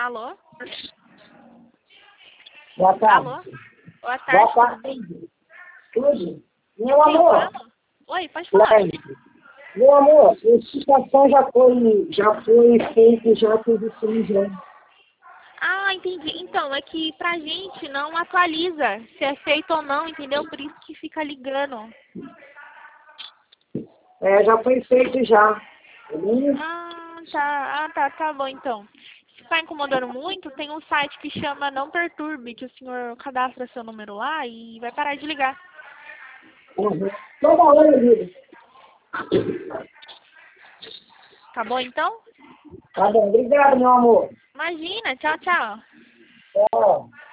Alô? Boa tarde. Alô? Boa Boa tarde. tarde. Tudo? Meu Quem amor, fala? Oi, pode falar. meu amor, esse cartão já foi feito, já tudo sim, já. Ah, entendi. Então, é que pra gente não atualiza se é feito ou não, entendeu? Por isso que fica ligando. É, já foi feito já. Beleza? Tá bom então. Se tá incomodando muito, tem um site que chama Não Perturbe, que o senhor cadastra seu número lá e vai parar de ligar. Uhum. Toda hora, vida. Tá bom então? Tá bom, obrigado, meu amor. Imagina, tchau, tchau. Tchau.